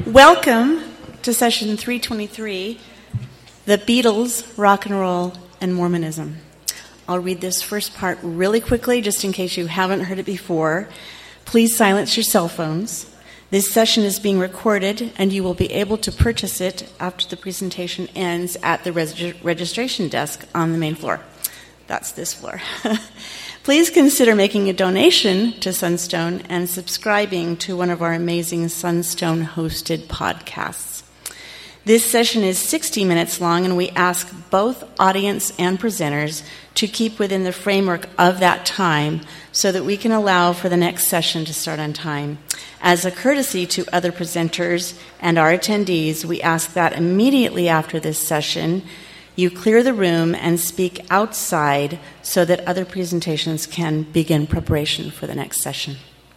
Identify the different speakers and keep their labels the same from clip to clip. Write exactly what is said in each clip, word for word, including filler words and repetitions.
Speaker 1: Welcome to session three twenty-three, The Beatles, Rock and Roll, and Mormonism. I'll read this first part really quickly, just in case you haven't heard it before. Please silence your cell phones. This session is being recorded, and you will be able to purchase it after the presentation ends at the reg- registration desk on the main floor. That's this floor. Please consider making a donation to Sunstone and subscribing to one of our amazing Sunstone-hosted podcasts. This session is sixty minutes long, and we ask both audience and presenters to keep within the framework of that time so that we can allow for the next session to start on time. As a courtesy to other presenters and our attendees, we ask that immediately after this session, you clear the room and speak outside so that other presentations can begin preparation for the next session.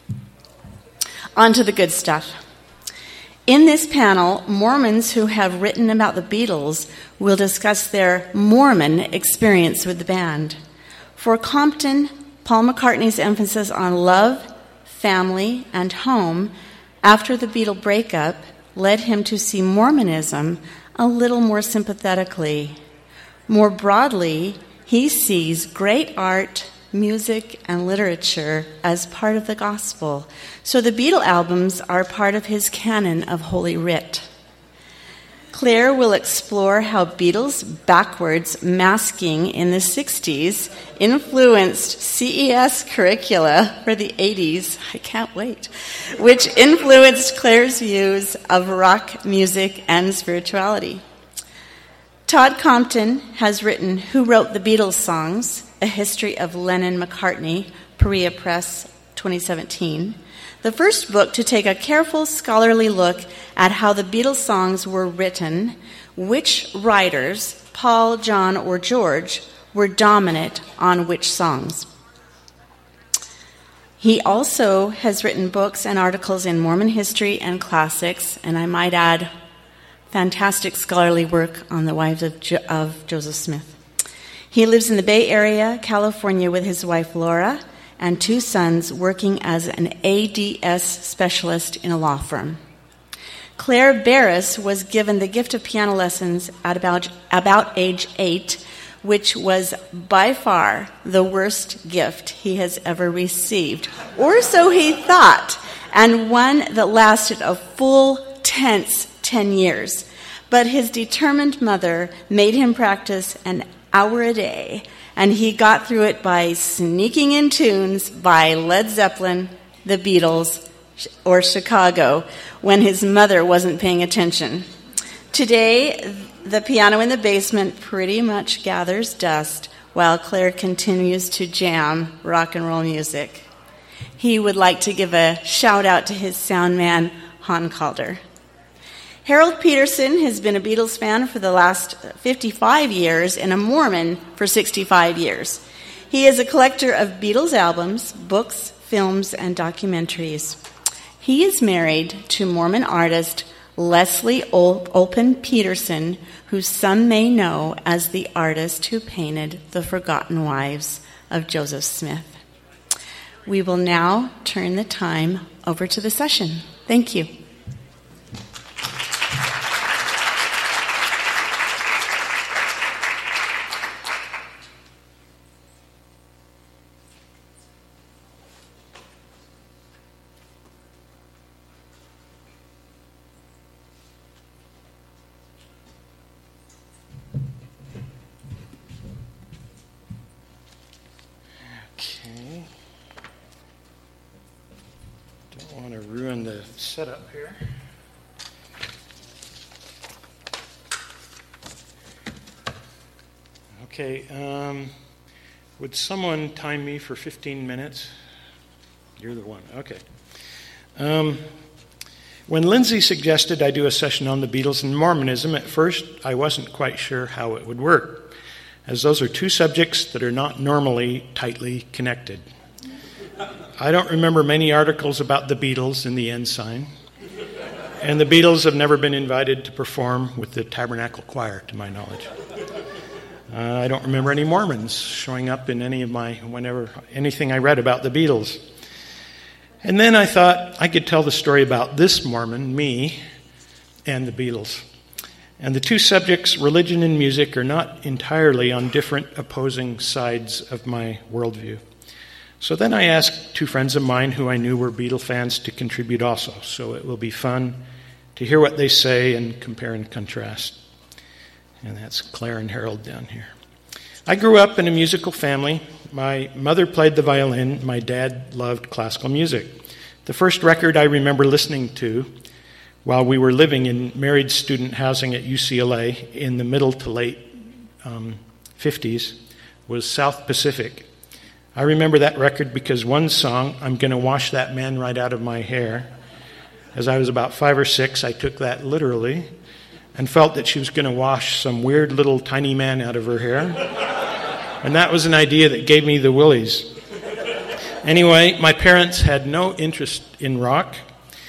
Speaker 1: On to the good stuff. In this panel, Mormons who have written about the Beatles will discuss their Mormon experience with the band. For Compton, Paul McCartney's emphasis on love, family, and home after the Beatle breakup led him to see Mormonism a little more sympathetically. More broadly, he sees great art, music, and literature as part of the gospel. So the Beatle albums are part of his canon of Holy Writ. Claire will explore how Beatles backwards masking in the sixties influenced C E S curricula for the eighties, I can't wait, which influenced Claire's views of rock music and spirituality. Todd Compton has written Who Wrote the Beatles Songs? A History of Lennon-McCartney, Perea Press, twenty seventeen. The first book to take a careful scholarly look at how the Beatles songs were written, which writers, Paul, John, or George, were dominant on which songs. He also has written books and articles in Mormon history and classics, and I might add, fantastic scholarly work on the wives of, jo- of Joseph Smith. He lives in the Bay Area, California, with his wife Laura and two sons working as an A D S specialist in a law firm. Claire Barris was given the gift of piano lessons at about, about age eight, which was by far the worst gift he has ever received, or so he thought, and one that lasted a full tense ten years. But his determined mother made him practice an hour a day, and he got through it by sneaking in tunes by Led Zeppelin, the Beatles, or Chicago when his mother wasn't paying attention. Today, the piano in the basement pretty much gathers dust while Claire continues to jam rock and roll music. He would like to give a shout out to his sound man, Han Calder. Harold Peterson has been a Beatles fan for the last fifty-five years and a Mormon for sixty-five years. He is a collector of Beatles albums, books, films, and documentaries. He is married to Mormon artist Leslie Olpen Peterson, who some may know as the artist who painted The Forgotten Wives of Joseph Smith. We will now turn the time over to the session. Thank you.
Speaker 2: Setup here. Okay, um, would someone time me for fifteen minutes? You're the one, okay. Um, when Lindsay suggested I do a session on the Beatles and Mormonism, at first I wasn't quite sure how it would work, as those are two subjects that are not normally tightly connected. I don't remember many articles about the Beatles in the Ensign, and the Beatles have never been invited to perform with the Tabernacle Choir, to my knowledge. Uh, I don't remember any Mormons showing up in any of my, whenever, anything I read about the Beatles. And then I thought I could tell the story about this Mormon, me, and the Beatles. And the two subjects, religion and music, are not entirely on different opposing sides of my worldview. So then I asked two friends of mine who I knew were Beatle fans to contribute also. So it will be fun to hear what they say and compare and contrast. And that's Claire and Harold down here. I grew up in a musical family. My mother played the violin. My dad loved classical music. The first record I remember listening to while we were living in married student housing at U C L A in the middle to late um, fifties was South Pacific. I remember that record because one song, I'm Gonna Wash That Man Right Out of My Hair. As I was about five or six, I took that literally and felt that she was going to wash some weird little tiny man out of her hair. And that was an idea that gave me the willies. Anyway, my parents had no interest in rock,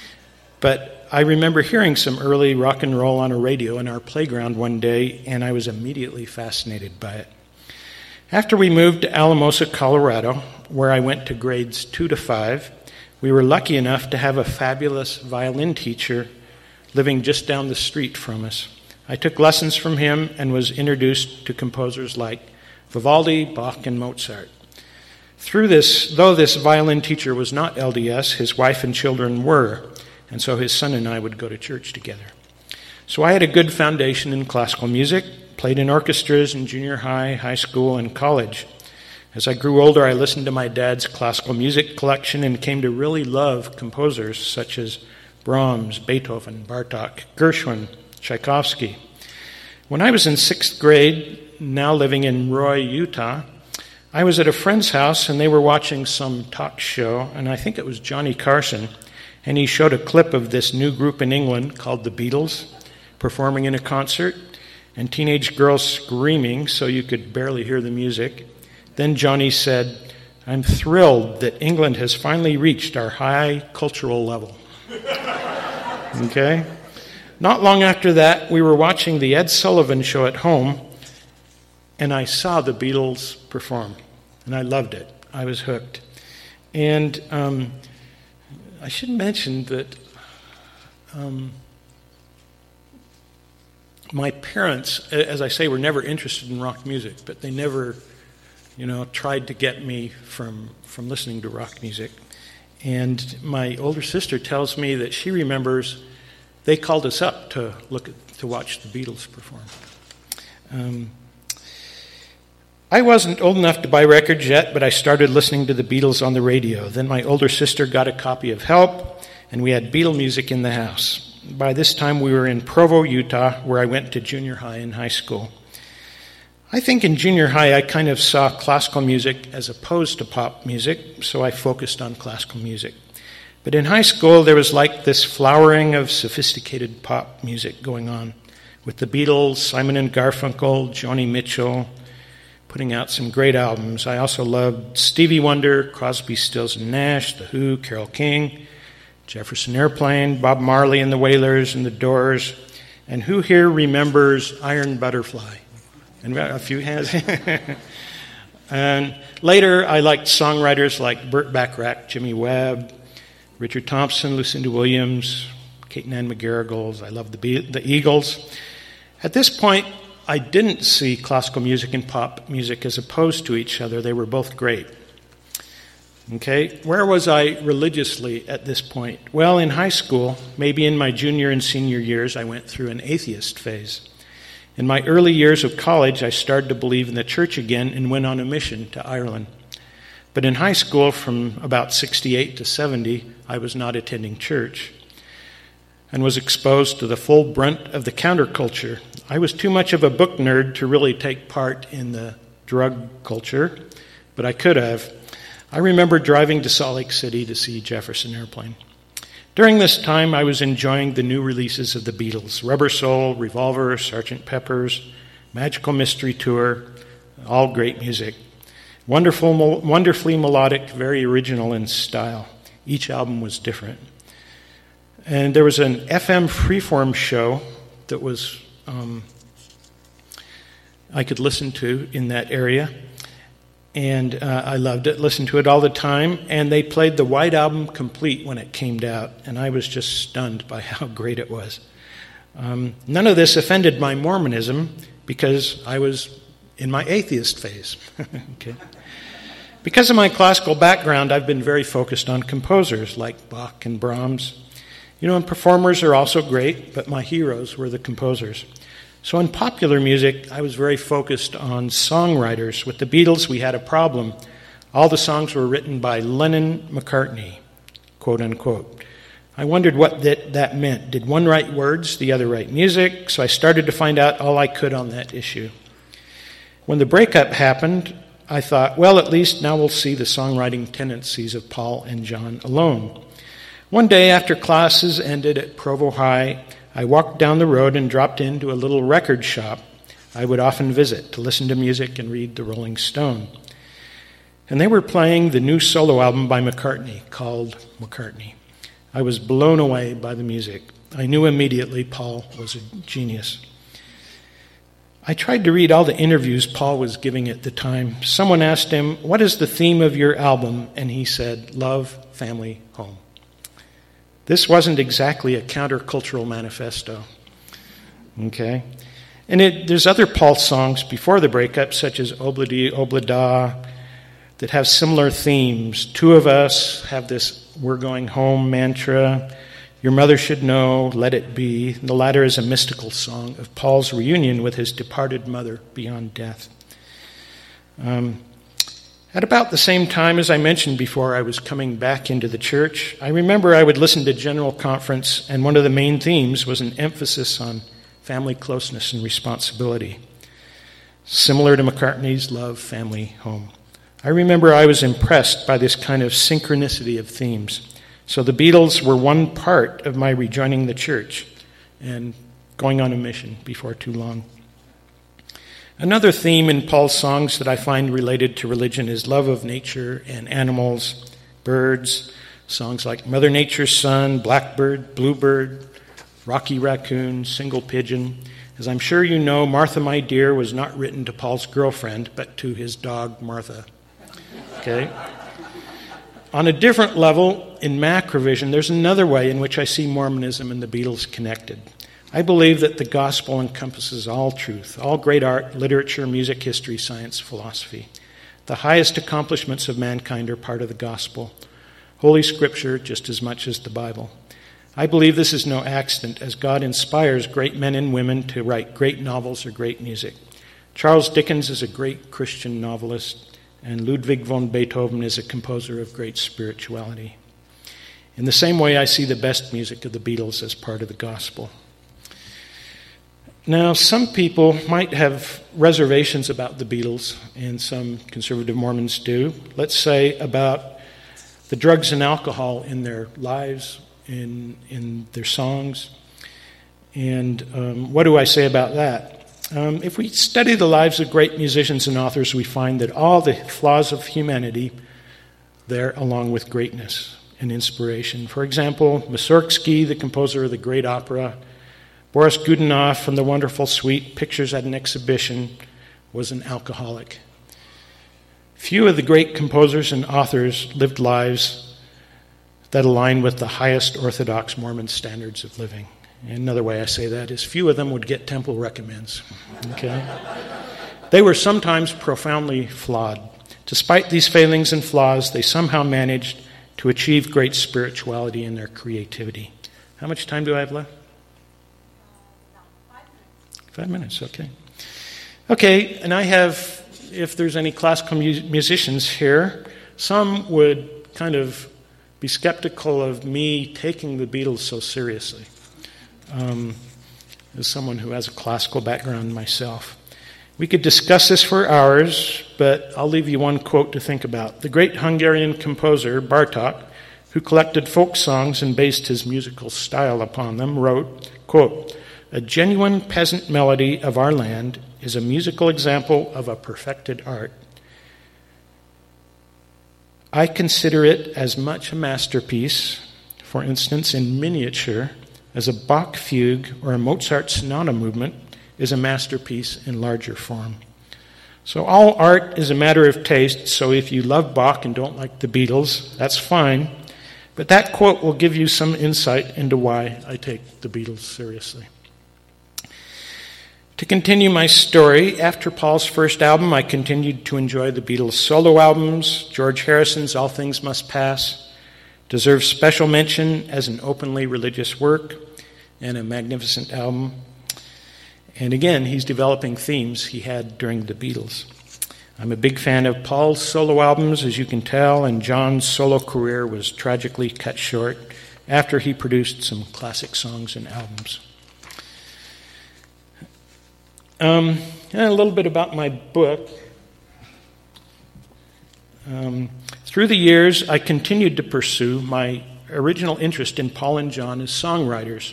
Speaker 2: but I remember hearing some early rock and roll on a radio in our playground one day, and I was immediately fascinated by it. After we moved to Alamosa, Colorado, where I went to grades two to five, we were lucky enough to have a fabulous violin teacher living just down the street from us. I took lessons from him and was introduced to composers like Vivaldi, Bach, and Mozart. Through this, though this violin teacher was not L D S, his wife and children were, and so his son and I would go to church together. So I had a good foundation in classical music, played in orchestras in junior high, high school, and college. As I grew older, I listened to my dad's classical music collection and came to really love composers such as Brahms, Beethoven, Bartók, Gershwin, Tchaikovsky. When I was in sixth grade, now living in Roy, Utah, I was at a friend's house and they were watching some talk show, and I think it was Johnny Carson, and he showed a clip of this new group in England called the Beatles performing in a concert, and teenage girls screaming so you could barely hear the music. Then Johnny said, "I'm thrilled that England has finally reached our high cultural level." Okay? Not long after that, we were watching the Ed Sullivan Show at home, and I saw the Beatles perform, and I loved it. I was hooked. And um, I should mention that um, my parents, as I say, were never interested in rock music, but they never, you know, tried to get me from, from listening to rock music. And my older sister tells me that she remembers they called us up to look at, to watch the Beatles perform. Um, I wasn't old enough to buy records yet, but I started listening to the Beatles on the radio. Then my older sister got a copy of Help, and we had Beatle music in the house. By this time, we were in Provo, Utah, where I went to junior high and high school. I think in junior high, I kind of saw classical music as opposed to pop music, so I focused on classical music. But in high school, there was like this flowering of sophisticated pop music going on, with the Beatles, Simon and Garfunkel, Joni Mitchell, putting out some great albums. I also loved Stevie Wonder, Crosby, Stills and Nash, The Who, Carole King, Jefferson Airplane, Bob Marley and the Wailers and the Doors. And who here remembers Iron Butterfly? And a few hands. And later, I liked songwriters like Burt Bacharach, Jimmy Webb, Richard Thompson, Lucinda Williams, Kate and Ann McGarrigles. I loved the, Be- the Eagles. At this point, I didn't see classical music and pop music as opposed to each other. They were both great. Okay, where was I religiously at this point? Well, in high school, maybe in my junior and senior years, I went through an atheist phase. In my early years of college, I started to believe in the church again and went on a mission to Ireland. But in high school, from about sixty-eight to seventy, I was not attending church and was exposed to the full brunt of the counterculture. I was too much of a book nerd to really take part in the drug culture, but I could have. I remember driving to Salt Lake City to see Jefferson Airplane. During this time, I was enjoying the new releases of the Beatles, Rubber Soul, Revolver, Sergeant Pepper's, Magical Mystery Tour, all great music. Wonderful, wonderfully melodic, very original in style. Each album was different. And there was an F M freeform show that was um, I could listen to in that area. And uh, I loved it, listened to it all the time. And they played the White Album complete when it came out. And I was just stunned by how great it was. Um, none of this offended my Mormonism because I was in my atheist phase. Okay. Because of my classical background, I've been very focused on composers like Bach and Brahms. You know, and performers are also great, but my heroes were the composers. So in popular music, I was very focused on songwriters. With the Beatles, we had a problem. All the songs were written by Lennon-McCartney, quote unquote. I wondered what that, that meant. Did one write words, the other write music? So I started to find out all I could on that issue. When the breakup happened, I thought, well, at least now we'll see the songwriting tendencies of Paul and John alone. One day after classes ended at Provo High, I walked down the road and dropped into a little record shop I would often visit to listen to music and read the Rolling Stone. And they were playing the new solo album by McCartney called McCartney. I was blown away by the music. I knew immediately Paul was a genius. I tried to read all the interviews Paul was giving at the time. Someone asked him, "What is the theme of your album?" And he said, "Love, family, home." This wasn't exactly a countercultural manifesto. Okay? And it, there's other Paul songs before the breakup, such as Obladi Oblada, that have similar themes. Two of Us have this "we're going home" mantra. Your Mother Should Know, Let It Be. The latter is a mystical song of Paul's reunion with his departed mother beyond death. Um, at about the same time, as I mentioned before, I was coming back into the church. I remember I would listen to General Conference, and one of the main themes was an emphasis on family closeness and responsibility, similar to McCartney's Love, Family, Home. I remember I was impressed by this kind of synchronicity of themes. So the Beatles were one part of my rejoining the church and going on a mission before too long. Another theme in Paul's songs that I find related to religion is love of nature and animals, birds, songs like Mother Nature's Son, Blackbird, Bluebird, Rocky Raccoon, Single Pigeon. As I'm sure you know, Martha, My Dear was not written to Paul's girlfriend, but to his dog, Martha. Okay? On a different level, in Macrovision, there's another way in which I see Mormonism and the Beatles connected. I believe that the gospel encompasses all truth, all great art, literature, music, history, science, philosophy. The highest accomplishments of mankind are part of the gospel. Holy Scripture just as much as the Bible. I believe this is no accident, as God inspires great men and women to write great novels or great music. Charles Dickens is a great Christian novelist, and Ludwig von Beethoven is a composer of great spirituality. In the same way, I see the best music of the Beatles as part of the gospel. Now, some people might have reservations about the Beatles, and some conservative Mormons do. Let's say about the drugs and alcohol in their lives, in, in their songs. And um, what do I say about that? Um, if we study the lives of great musicians and authors, we find that all the flaws of humanity there along with greatness and inspiration. For example, Mussorgsky, the composer of the great opera, Boris Godunov from the wonderful suite Pictures at an Exhibition, was an alcoholic. Few of the great composers and authors lived lives that align with the highest Orthodox Mormon standards of living. Another way I say that is few of them would get temple recommends. Okay? They were sometimes profoundly flawed. Despite these failings and flaws, they somehow managed to achieve great spirituality in their creativity. How much time do I have left? Five minutes, okay. Okay, and I have, if there's any classical mu- musicians here, some would kind of be skeptical of me taking the Beatles so seriously. Um, as someone who has a classical background myself. We could discuss this for hours, but I'll leave you one quote to think about. The great Hungarian composer Bartók, who collected folk songs and based his musical style upon them, wrote, quote, "A genuine peasant melody of our land is a musical example of a perfected art. I consider it as much a masterpiece, for instance, in miniature, as a Bach fugue or a Mozart sonata movement is a masterpiece in larger form." So all art is a matter of taste, so if you love Bach and don't like the Beatles, that's fine. But that quote will give you some insight into why I take the Beatles seriously. continue my story, after Paul's first album, I continued to enjoy the Beatles' solo albums. George Harrison's All Things Must Pass deserves special mention as an openly religious work and a magnificent album. And again, he's developing themes he had during the Beatles. I'm a big fan of Paul's solo albums, as you can tell, and John's solo career was tragically cut short after he produced some classic songs and albums. Um, and a little bit about my book. Um, through the years, I continued to pursue my original interest in Paul and John as songwriters.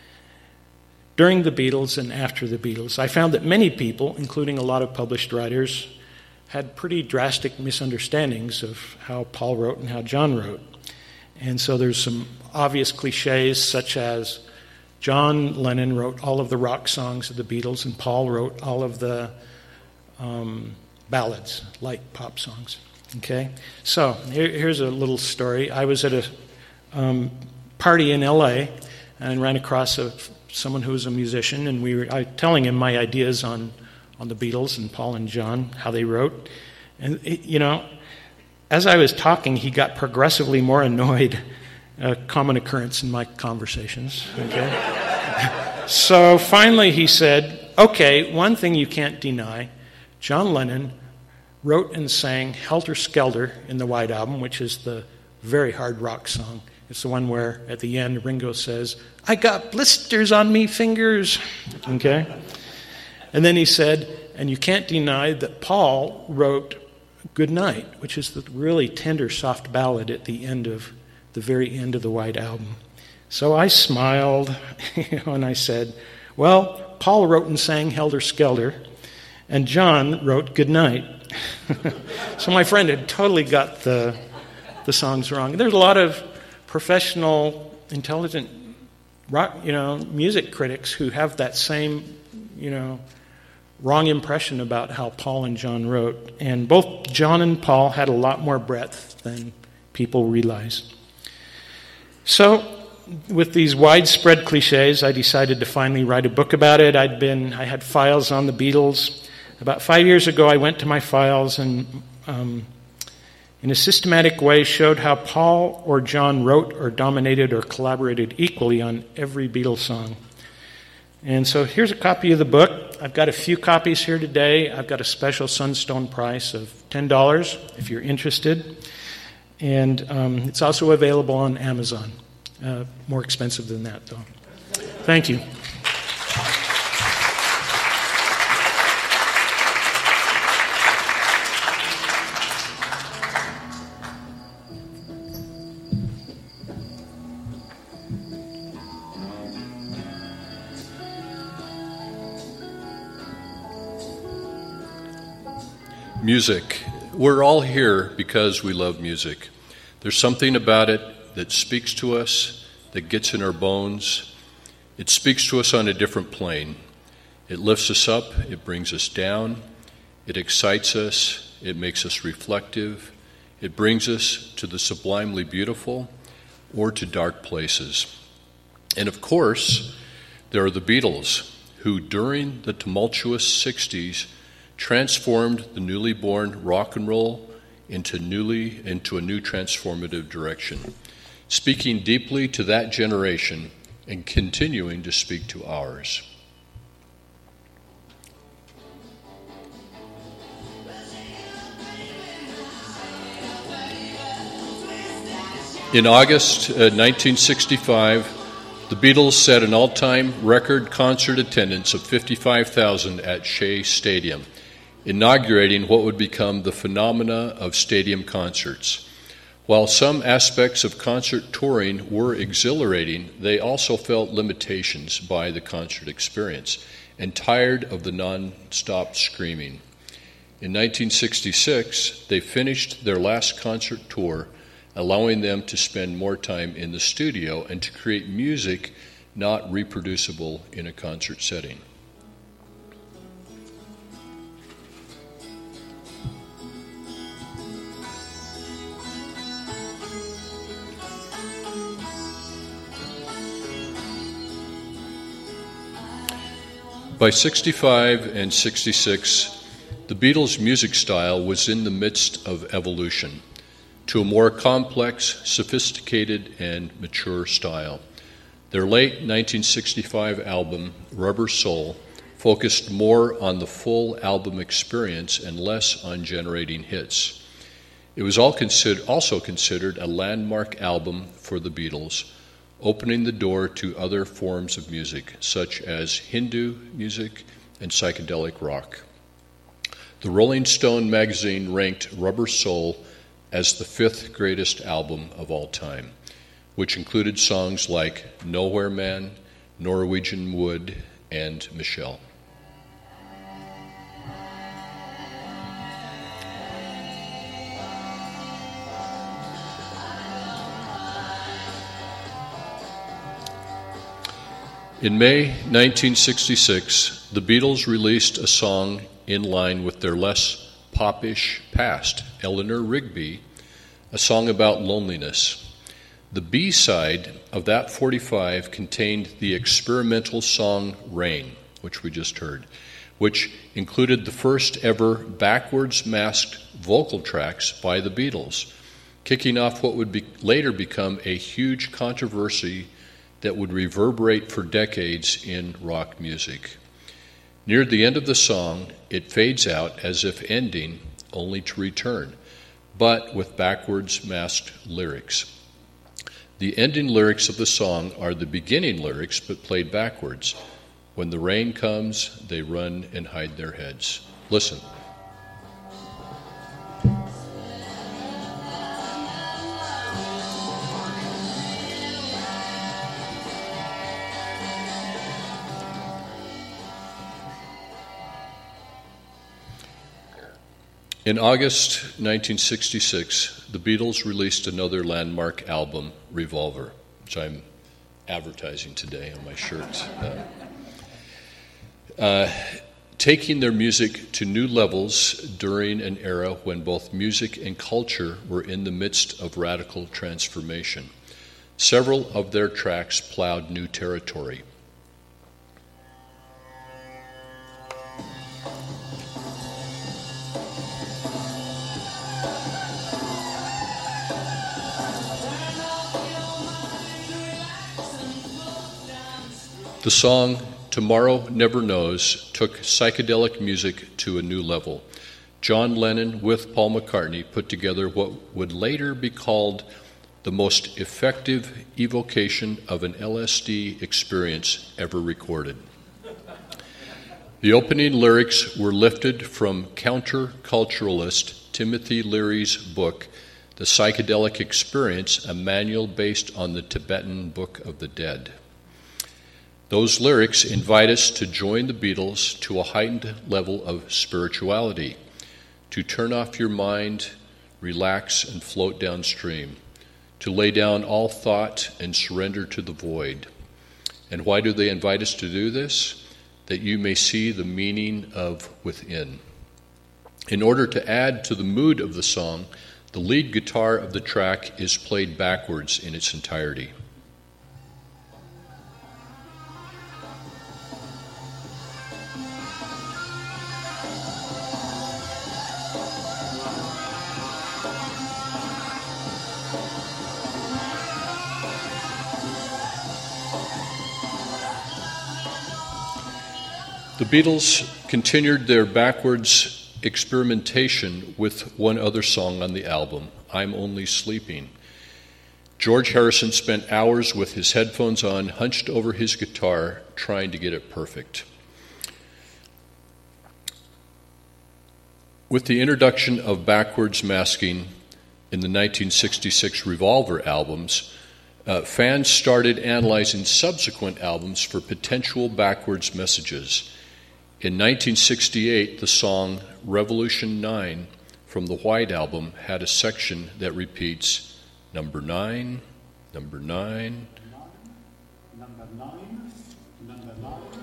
Speaker 2: During the Beatles and after the Beatles, I found that many people, including a lot of published writers, had pretty drastic misunderstandings of how Paul wrote and how John wrote. And so there's some obvious cliches, such as John Lennon wrote all of the rock songs of the Beatles, and Paul wrote all of the um, ballads, light pop songs. Okay? So here, here's a little story. I was at a um, party in L A and ran across a, someone who was a musician, and we were I, telling him my ideas on, on the Beatles and Paul and John, how they wrote. And, it, you know, as I was talking, he got progressively more annoyed. A common occurrence in my conversations. Okay? So finally he said, okay, one thing you can't deny, John Lennon wrote and sang Helter Skelter in the White Album, which is the very hard rock song. It's the one where at the end Ringo says, I got blisters on me fingers. Okay? And then he said, and you can't deny that Paul wrote Good Night, which is the really tender, soft ballad at the end of the very end of the White Album. So I smiled, you know, and I said, well, Paul wrote and sang Helter Skelter, and John wrote Good Night. So my friend had totally got the the songs wrong. There's a lot of professional, intelligent rock, you know, music critics who have that same, you know, wrong impression about how Paul and John wrote. And both John and Paul had a lot more breadth than people realize. So, with these widespread cliches, I decided to finally write a book about it. I'd been, I had files on the Beatles. About five years ago, I went to my files and, um, in a systematic way, showed how Paul or John wrote or dominated or collaborated equally on every Beatles song. And so here's a copy of the book. I've got a few copies here today. I've got a special Sunstone price of ten dollars if you're interested. And um, it's also available on Amazon. Uh, more expensive than that, though. Thank you.
Speaker 3: Music. We're all here because we love music. There's something about it that speaks to us, that gets in our bones. It speaks to us on a different plane. It lifts us up, it brings us down, it excites us, it makes us reflective, it brings us to the sublimely beautiful or to dark places. And of course, there are the Beatles, who during the tumultuous sixties transformed the newly born rock and roll into newly into a new transformative direction, speaking deeply to that generation and continuing to speak to ours. In August uh, nineteen sixty-five, the Beatles set an all-time record concert attendance of fifty-five thousand at Shea Stadium, inaugurating what would become the phenomena of stadium concerts. While some aspects of concert touring were exhilarating, they also felt limitations by the concert experience and tired of the non-stop screaming. In nineteen sixty-six, they finished their last concert tour, allowing them to spend more time in the studio and to create music not reproducible in a concert setting. By sixty-five and sixty-six, the Beatles' music style was in the midst of evolution to a more complex, sophisticated, and mature style. Their late nineteen sixty-five album, Rubber Soul, focused more on the full album experience and less on generating hits. It was all consider- also considered a landmark album for the Beatles, opening the door to other forms of music, such as Hindu music and psychedelic rock. The Rolling Stone magazine ranked Rubber Soul as the fifth greatest album of all time, which included songs like Nowhere Man, Norwegian Wood, and Michelle. In May nineteen sixty-six, the Beatles released a song in line with their less popish past, Eleanor Rigby, a song about loneliness. The B-side of that forty-five contained the experimental song Rain, which we just heard, which included the first ever backwards masked vocal tracks by the Beatles, kicking off what would be later become a huge controversy that would reverberate for decades in rock music. Near the end of the song, it fades out as if ending, only to return, but with backwards masked lyrics. The ending lyrics of the song are the beginning lyrics, but played backwards. When the rain comes, they run and hide their heads. Listen. In August nineteen sixty-six, the Beatles released another landmark album, Revolver, which I'm advertising today on my shirt. Uh, uh, taking their music to new levels during an era when both music and culture were in the midst of radical transformation. Several of their tracks plowed new territory. The song Tomorrow Never Knows took psychedelic music to a new level. John Lennon with Paul McCartney put together what would later be called the most effective evocation of an L S D experience ever recorded. The opening lyrics were lifted from counterculturalist Timothy Leary's book, The Psychedelic Experience, a manual based on the Tibetan Book of the Dead. Those lyrics invite us to join the Beatles to a heightened level of spirituality, to turn off your mind, relax, and float downstream, to lay down all thought and surrender to the void. And why do they invite us to do this? That you may see the meaning of within. In order to add to the mood of the song, the lead guitar of the track is played backwards in its entirety. The Beatles continued their backwards experimentation with one other song on the album, I'm Only Sleeping. George Harrison spent hours with his headphones on, hunched over his guitar, trying to get it perfect. With the introduction of backwards masking in the nineteen sixty-six Revolver albums, uh, fans started analyzing subsequent albums for potential backwards messages. In nineteen sixty-eight, the song Revolution nine from the White Album had a section that repeats number nine, number nine, number nine, number nine.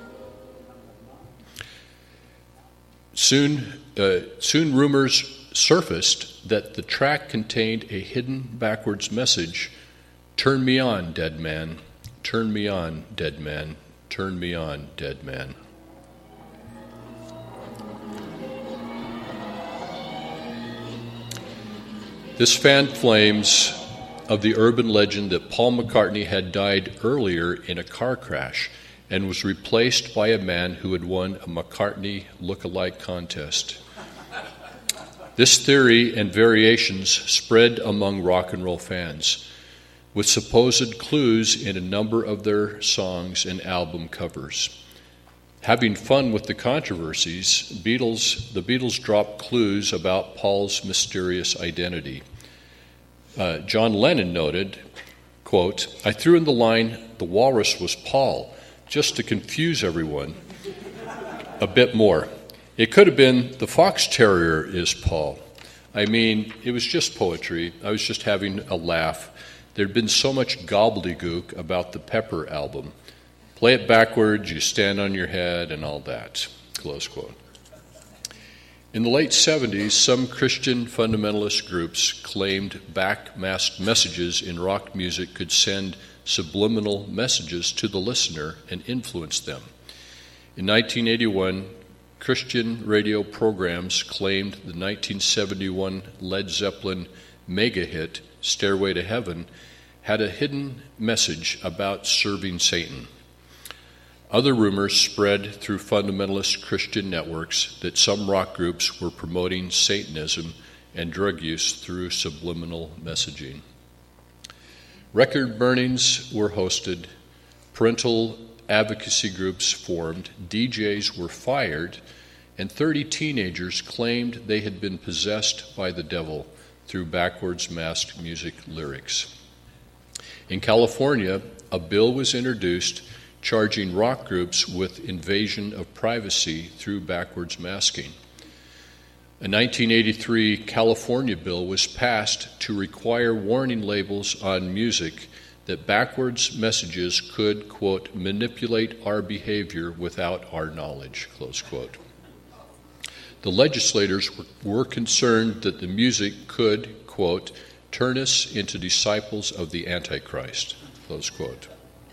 Speaker 3: Soon, uh, soon rumors surfaced that the track contained a hidden backwards message, turn me on, dead man, turn me on, dead man, turn me on, dead man. This fanned flames of the urban legend that Paul McCartney had died earlier in a car crash and was replaced by a man who had won a McCartney look-alike contest. This theory and variations spread among rock and roll fans, with supposed clues in a number of their songs and album covers. Having fun with the controversies, Beatles, the Beatles dropped clues about Paul's mysterious identity. Uh, John Lennon noted, quote, "I threw in the line, 'The walrus was Paul,' just to confuse everyone a bit more. It could have been, 'The fox terrier is Paul.' I mean, it was just poetry. I was just having a laugh. There'd been so much gobbledygook about the Pepper album. Play it backwards, you stand on your head, and all that." Close quote. In the late seventies, some Christian fundamentalist groups claimed backmasked messages in rock music could send subliminal messages to the listener and influence them. In nineteen eighty-one, Christian radio programs claimed the nineteen seventy-one Led Zeppelin mega hit, Stairway to Heaven, had a hidden message about serving Satan. Other rumors spread through fundamentalist Christian networks that some rock groups were promoting Satanism and drug use through subliminal messaging. Record burnings were hosted, parental advocacy groups formed, D Js were fired, and thirty teenagers claimed they had been possessed by the devil through backwards masked music lyrics. In California, a bill was introduced charging rock groups with invasion of privacy through backwards masking. A nineteen eighty-three California bill was passed to require warning labels on music that backwards messages could, quote, "manipulate our behavior without our knowledge," close quote. The legislators were concerned that the music could, quote, "turn us into disciples of the Antichrist," close quote.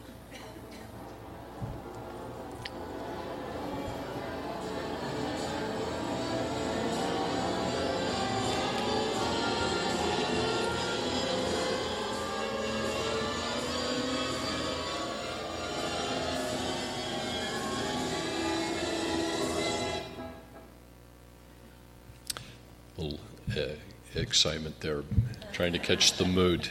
Speaker 3: Little uh, excitement there, trying to catch the mood.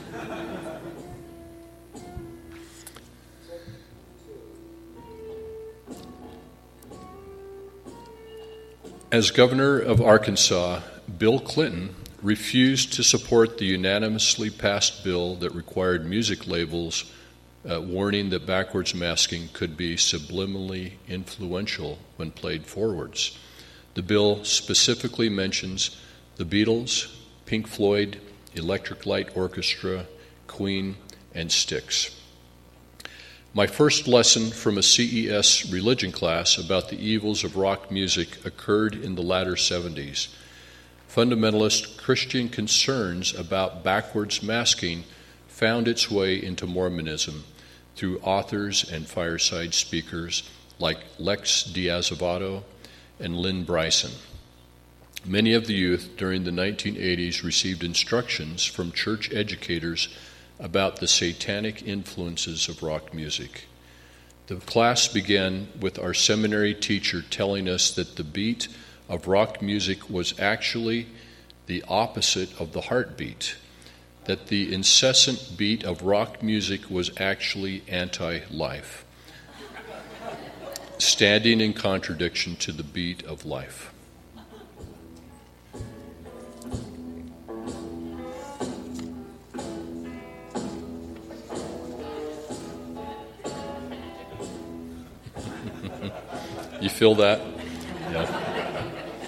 Speaker 3: As governor of Arkansas, Bill Clinton refused to support the unanimously passed bill that required music labels uh, warning that backwards masking could be subliminally influential when played forwards. The bill specifically mentions the Beatles, Pink Floyd, Electric Light Orchestra, Queen, and Styx. My first lesson from a C E S religion class about the evils of rock music occurred in the latter seventies. Fundamentalist Christian concerns about backwards masking found its way into Mormonism through authors and fireside speakers like Lex Diazovato and Lynn Bryson. Many of the youth during the nineteen eighties received instructions from church educators about the satanic influences of rock music. The class began with our seminary teacher telling us that the beat of rock music was actually the opposite of the heartbeat, that the incessant beat of rock music was actually anti-life, standing in contradiction to the beat of life. You feel that? Yeah.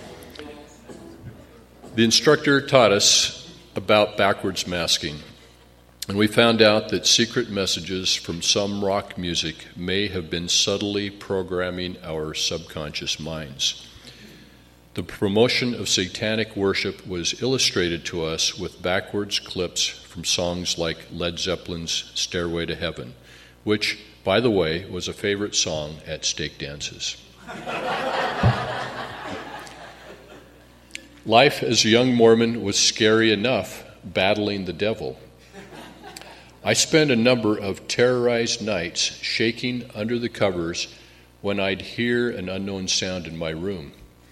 Speaker 3: The instructor taught us about backwards masking, and we found out that secret messages from some rock music may have been subtly programming our subconscious minds. The promotion of satanic worship was illustrated to us with backwards clips from songs like Led Zeppelin's Stairway to Heaven, which, by the way, was a favorite song at stake dances. Life as a young Mormon was scary enough, battling the devil. I spent a number of terrorized nights shaking under the covers when I'd hear an unknown sound in my room.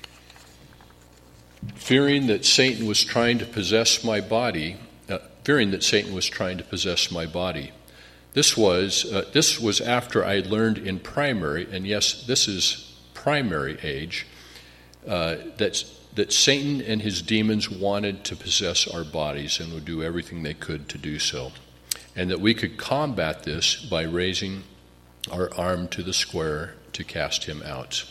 Speaker 3: Fearing that Satan was trying to possess my body, uh, fearing that Satan was trying to possess my body. This was uh, this was after I learned in primary, and yes, this is primary age, uh, that that Satan and his demons wanted to possess our bodies and would do everything they could to do so, and that we could combat this by raising our arm to the square to cast him out.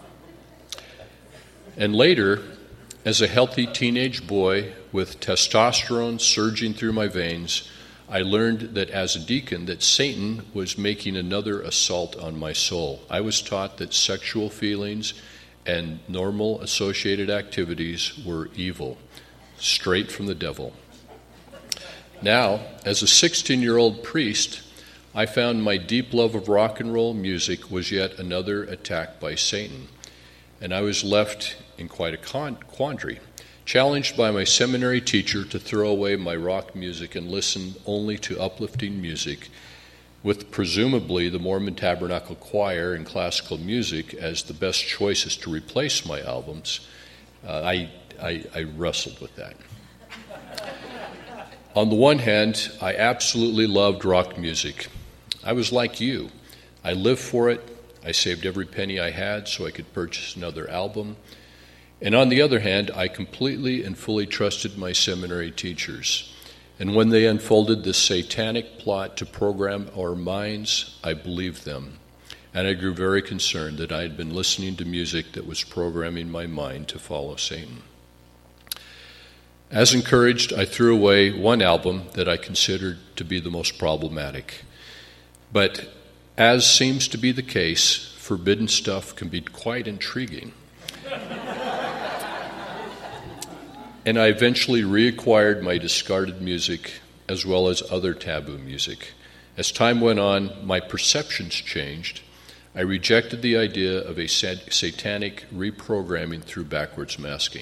Speaker 3: And later, as a healthy teenage boy with testosterone surging through my veins, I learned that as a deacon that Satan was making another assault on my soul. I was taught that sexual feelings and normal associated activities were evil, straight from the devil. Now, as a sixteen-year-old priest, I found my deep love of rock and roll music was yet another attack by Satan, and I was left in quite a quandary, challenged by my seminary teacher to throw away my rock music and listen only to uplifting music, with presumably the Mormon Tabernacle Choir and classical music as the best choices to replace my albums. Uh, I, I, I wrestled with that. On the one hand, I absolutely loved rock music. I was like you. I lived for it. I saved every penny I had so I could purchase another album. And on the other hand, I completely and fully trusted my seminary teachers. And when they unfolded this satanic plot to program our minds, I believed them. And I grew very concerned that I had been listening to music that was programming my mind to follow Satan. As encouraged, I threw away one album that I considered to be the most problematic. But as seems to be the case, forbidden stuff can be quite intriguing. And I eventually reacquired my discarded music as well as other taboo music. As time went on, my perceptions changed. I rejected the idea of a sat- satanic reprogramming through backwards masking.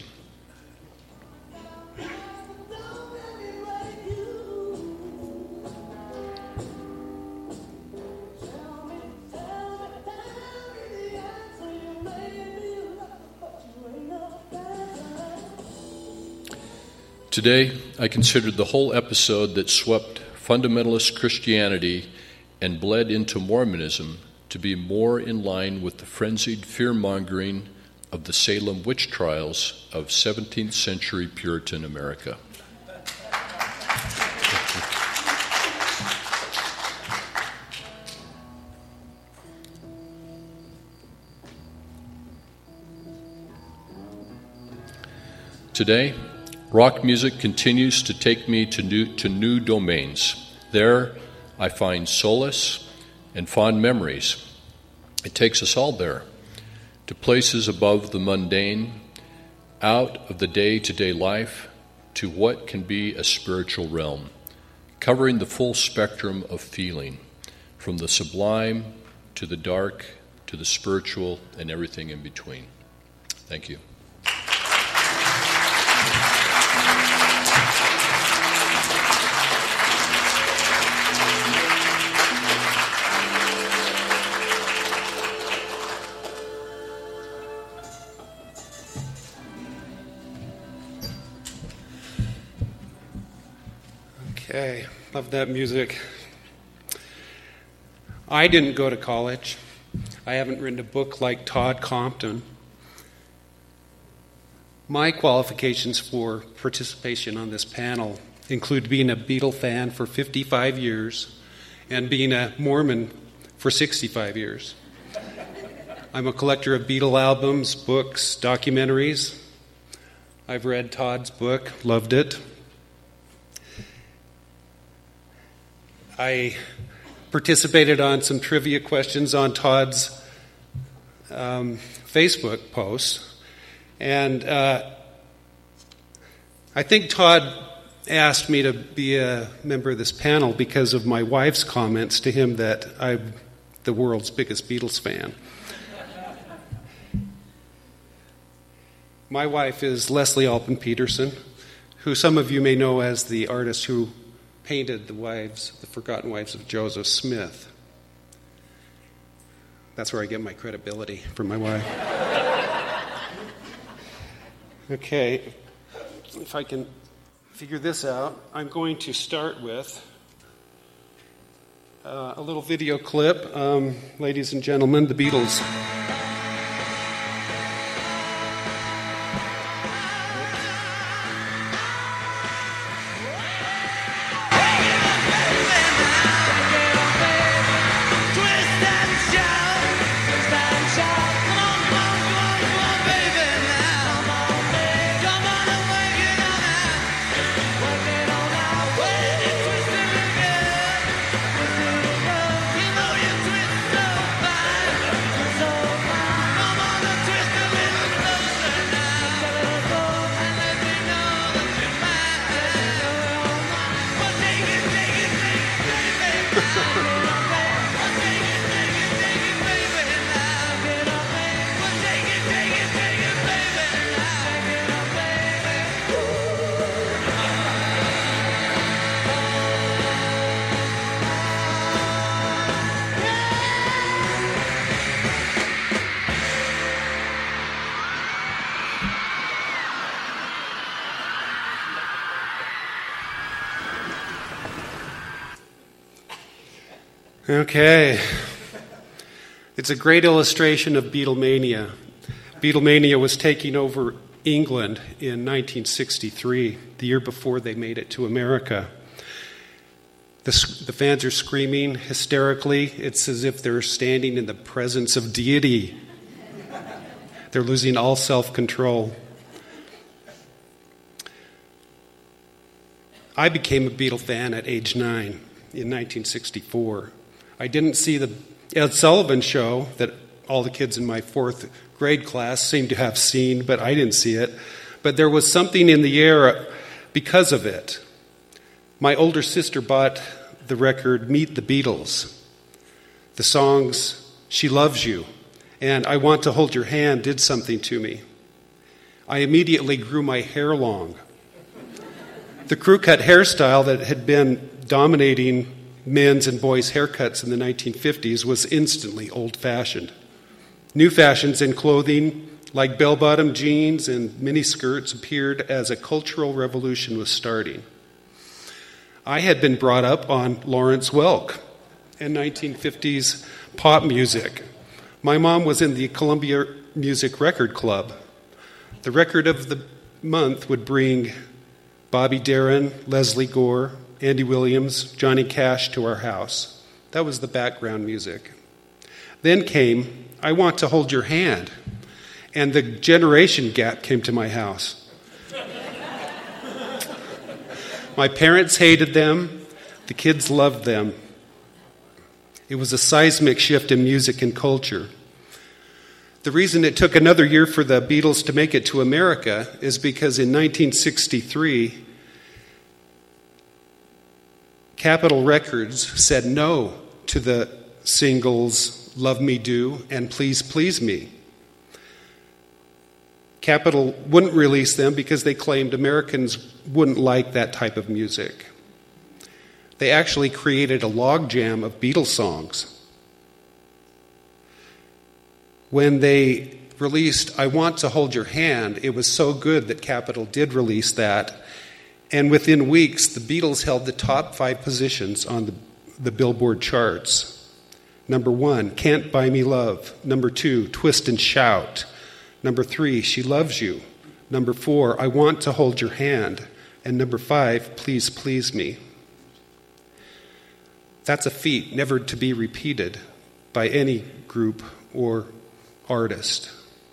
Speaker 3: Today, I considered the whole episode that swept fundamentalist Christianity and bled into Mormonism to be more in line with the frenzied fear-mongering of the Salem witch trials of seventeenth century Puritan America. Today, rock music continues to take me to new, to new domains. There, I find solace and fond memories. It takes us all there, to places above the mundane, out of the day-to-day life, to what can be a spiritual realm, covering the full spectrum of feeling, from the sublime to the dark to the spiritual and everything in between. Thank you.
Speaker 4: Okay, love that music. I didn't go to college. I haven't written a book like Todd Compton. My qualifications for participation on this panel include being a Beatle fan for fifty-five years and being a Mormon for sixty-five years. I'm a collector of Beatle albums, books, documentaries. I've read Todd's book, loved it. I participated on some trivia questions on Todd's um, Facebook posts, and uh, I think Todd asked me to be a member of this panel because of my wife's comments to him that I'm the world's biggest Beatles fan. My wife is Leslie Alpen Peterson, who some of you may know as the artist who painted the wives, the Forgotten Wives of Joseph Smith. That's where I get my credibility from my wife. Okay, if I can figure this out, I'm going to start with uh, a little video clip. Um, ladies and gentlemen, the Beatles. Okay. It's a great illustration of Beatlemania. Beatlemania was taking over England in nineteen sixty-three, the year before they made it to America. The, the fans are screaming hysterically. It's as if they're standing in the presence of deity. They're losing all self-control. I became a Beatle fan at age nine in nineteen sixty-four. I didn't see the Ed Sullivan Show that all the kids in my fourth grade class seemed to have seen, but I didn't see it. But there was something in the air because of it. My older sister bought the record Meet the Beatles. The songs She Loves You and I Want to Hold Your Hand did something to me. I immediately grew my hair long. The crew cut hairstyle that had been dominating men's and boys' haircuts in the nineteen fifties was instantly old-fashioned. New fashions in clothing, like bell-bottom jeans and miniskirts, appeared as a cultural revolution was starting. I had been brought up on Lawrence Welk and nineteen fifties pop music. My mom was in the Columbia Music Record Club. The record of the month would bring Bobby Darin, Leslie Gore, Andy Williams, Johnny Cash to our house. That was the background music. Then came I Want to Hold Your Hand, and the generation gap came to my house. My parents hated them. The kids loved them. It was a seismic shift in music and culture. The reason it took another year for the Beatles to make it to America is because in nineteen sixty-three, Capitol Records said no to the singles Love Me Do and Please Please Me. Capitol wouldn't release them because they claimed Americans wouldn't like that type of music. They actually created a logjam of Beatles songs. When they released I Want to Hold Your Hand, it was so good that Capitol did release that. And within weeks, the Beatles held the top five positions on the, the Billboard charts. Number one, Can't Buy Me Love. Number two, Twist and Shout. Number three, She Loves You. Number four, I Want to Hold Your Hand. And number five, Please Please Me. That's a feat never to be repeated by any group or artist.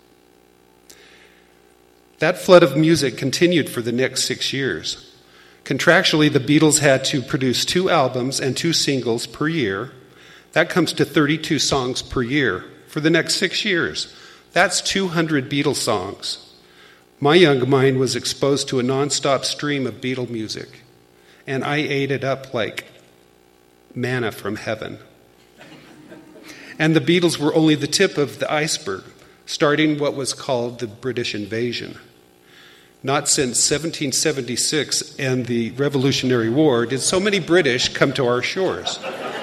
Speaker 4: That flood of music continued for the next six years. Contractually, the Beatles had to produce two albums and two singles per year. That comes to thirty-two songs per year for the next six years. That's two hundred Beatles songs. My young mind was exposed to a nonstop stream of Beatle music, and I ate it up like manna from heaven. And the Beatles were only the tip of the iceberg. starting what was called the British invasion. Not since seventeen seventy-six and the Revolutionary War did so many British come to our shores.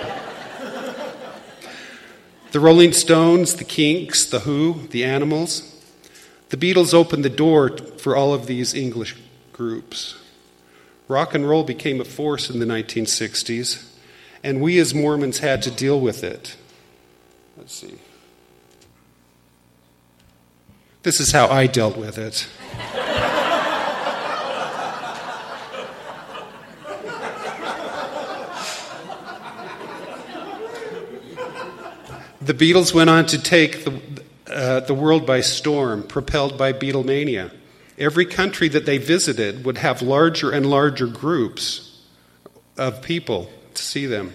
Speaker 4: The Rolling Stones, the Kinks, the Who, the Animals. The Beatles opened the door for all of these English groups. Rock and roll became a force in the nineteen sixties, and we as Mormons had to deal with it. Let's see. This is how I dealt with it. The Beatles went on to take the, uh, the world by storm, propelled by Beatlemania. Every country that they visited would have larger and larger groups of people to see them.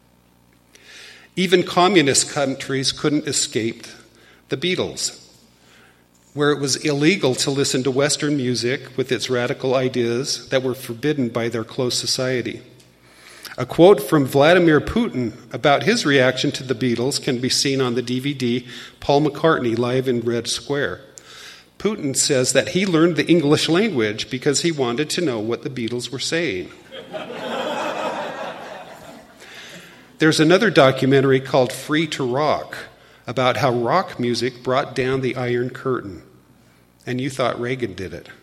Speaker 4: Even communist countries couldn't escape the Beatles, where it was illegal to listen to Western music with its radical ideas that were forbidden by their closed society. A quote from Vladimir Putin about his reaction to the Beatles can be seen on the D V D Paul McCartney Live in Red Square. Putin says that he learned the English language because he wanted to know what the Beatles were saying. There's another documentary called Free to Rock about how rock music brought down the Iron Curtain. And you thought Reagan did it.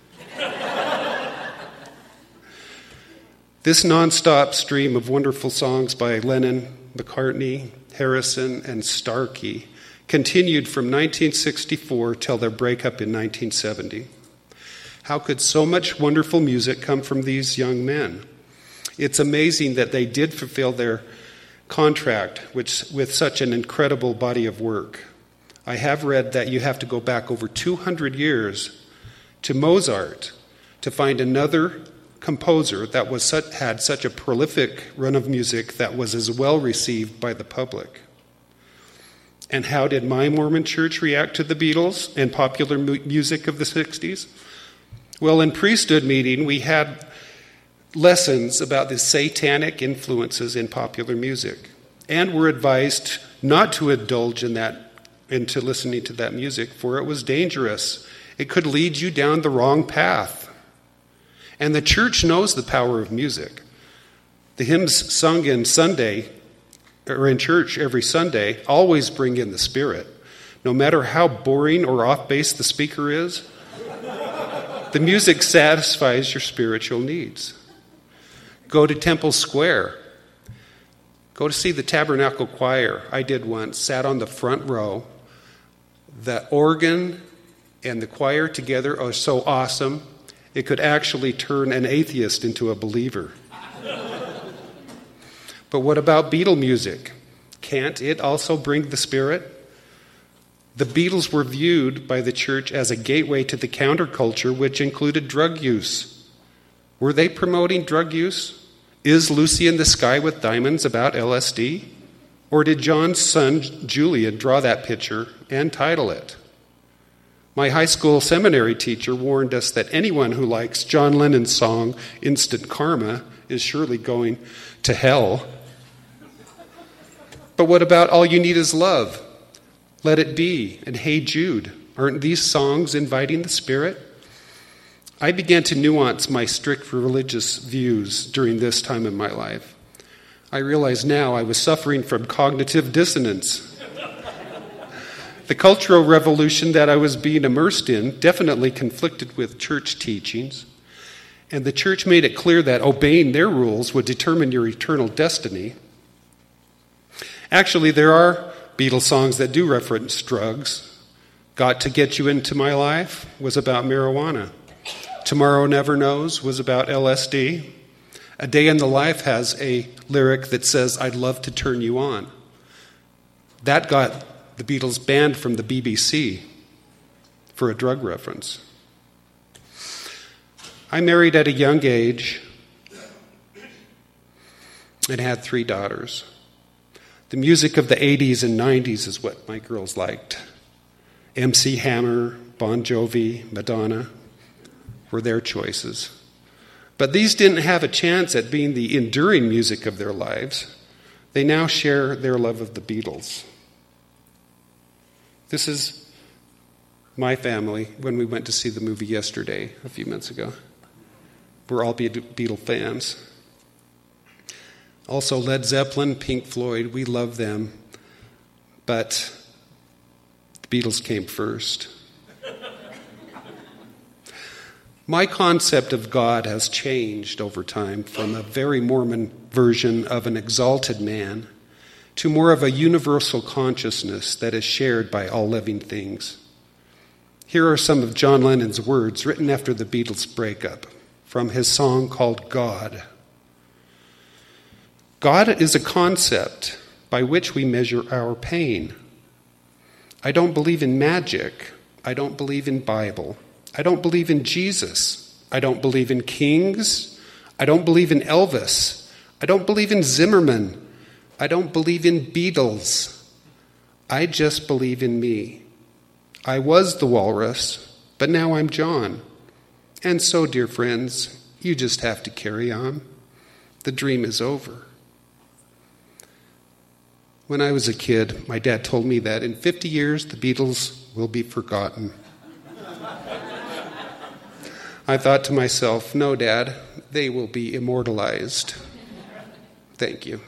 Speaker 4: This nonstop stream of wonderful songs by Lennon, McCartney, Harrison, and Starkey continued from nineteen sixty-four till their breakup in nineteen seventy. How could so much wonderful music come from these young men? It's amazing that they did fulfill their contract which, with such an incredible body of work. I have read that you have to go back over two hundred years to Mozart to find another composer that was such, had such a prolific run of music that was as well received by the public. And how did my Mormon church react to the Beatles and popular mu- music of the sixties? Well, in priesthood meeting, we had lessons about the satanic influences in popular music, and were advised not to indulge in that, into listening to that music, for it was dangerous. It could lead you down the wrong path. And the church knows the power of music. The hymns sung in Sunday, or in church every Sunday, always bring in the Spirit. No matter how boring or off-base the speaker is, the music satisfies your spiritual needs. Go to Temple Square. Go to see the Tabernacle Choir. I did once, sat on the front row. The organ and the choir together are so awesome, it could actually turn an atheist into a believer. But what about Beatle music? Can't it also bring the Spirit? The Beatles were viewed by the church as a gateway to the counterculture, which included drug use. Were they promoting drug use? Is Lucy in the Sky with Diamonds about L S D? Or did John's son, Julian, draw that picture and title it? My high school seminary teacher warned us that anyone who likes John Lennon's song, Instant Karma, is surely going to hell. But what about All You Need Is Love, Let It Be, and Hey Jude? Aren't these songs inviting the Spirit? I began to nuance my strict religious views during this time in my life. I realize now I was suffering from cognitive dissonance. The cultural revolution that I was being immersed in definitely conflicted with church teachings, and the church made it clear that obeying their rules would determine your eternal destiny. Actually, there are Beatles songs that do reference drugs. Got to Get You Into My Life was about marijuana. Tomorrow Never Knows was about L S D. A Day in the Life has a lyric that says, I'd love to turn you on. That got the Beatles banned from the B B C for a drug reference. I married at a young age and had three daughters. The music of the eighties and nineties is what my girls liked. M C Hammer, Bon Jovi, Madonna were their choices. But these didn't have a chance at being the enduring music of their lives. They now share their love of the Beatles. This is my family when we went to see the movie yesterday, a few months ago. We're all Beatle fans. Also, Led Zeppelin, Pink Floyd, we love them, but the Beatles came first. My concept of God has changed over time from a very Mormon version of an exalted man to more of a universal consciousness that is shared by all living things. Here are some of John Lennon's words written after the Beatles' breakup from his song called God. God is a concept by which we measure our pain. I don't believe in magic. I don't believe in Bible. I don't believe in Jesus. I don't believe in kings. I don't believe in Elvis. I don't believe in Zimmerman. I don't believe in Beatles. I just believe in me. I was the walrus, but now I'm John. And so, dear friends, you just have to carry on. The dream is over. When I was a kid, my dad told me that in fifty years, the Beatles will be forgotten. I thought to myself, no, Dad, they will be immortalized. Thank you.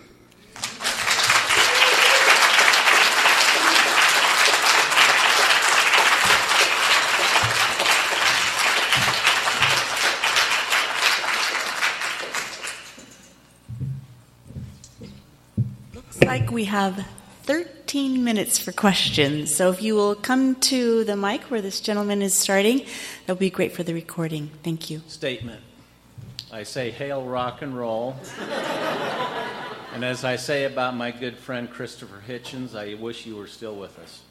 Speaker 1: Looks like we have thirteen minutes for questions. So if you will come to the mic where this gentleman is starting, that would be great for the recording. Thank you.
Speaker 5: Statement. I say, hail rock and roll. And as I say about my good friend Christopher Hitchens, I wish you were still with us.